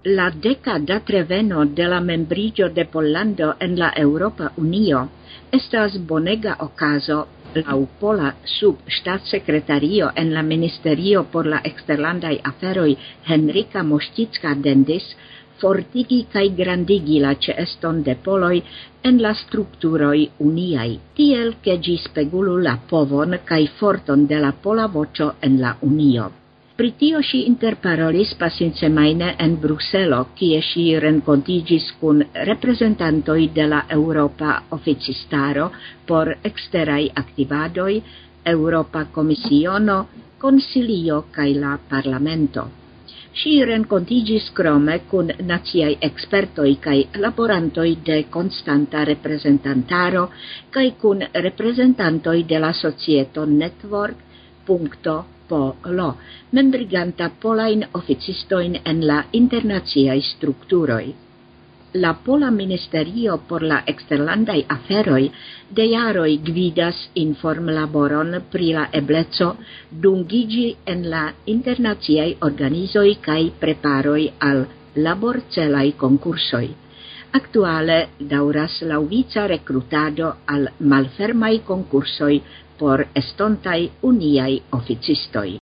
La deka datreveno de la membrigio de Pollando en la Europa Unio estas bonega okazo laŭ pola subŝtatssekretario en la Ministerio por la eksterlandaj aferoj Henrika Moŝticka-Dendis fortigi kaj grandigi la ĉeeston de poloj en la strukturoj uniaj, tiel ke ĝi spegulu la povon kaj forton de la pola voĉo en la Unio. Pri tio ŝi interparolis pasinsemajne en Bruselo, kie ŝi renkontiĝis kun reprezentantoj de la Eŭropa Oficistaro por eksteraj aktivadoj, Eŭropa Komisiono, Konsilio kaj la Parlamento. Ŝi renkontiĝis krome kun naciaj ekspertoj kaj laborantoj de konstanta reprezentantaro kaj kun reprezentantoj de la societo Network.Polo, membriganta polajn oficistojn en la internaciaj strukturoj. La Pola Ministerio por la eksterlandaj aferoj de jaroj gvidas informlaboron pri la ebleco dungiĝi en la internaciaj organizoj kaj preparoj al laborcelaj konkursoj. Aktuale daŭras laŭvica rekrutado al malfermaj konkursoj por estontaj uniaj oficistoj.